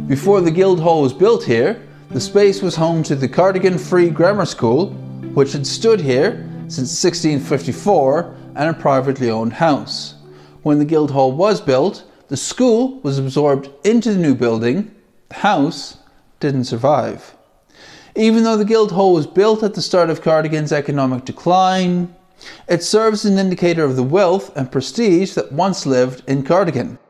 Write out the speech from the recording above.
Before the Guildhall was built here, the space was home to the Cardigan Free Grammar School, which had stood here since 1654 and a privately owned house. When the Guildhall was built, the school was absorbed into the new building. The house didn't survive. Even though the Guildhall was built at the start of Cardigan's economic decline, it serves as an indicator of the wealth and prestige that once lived in Cardigan.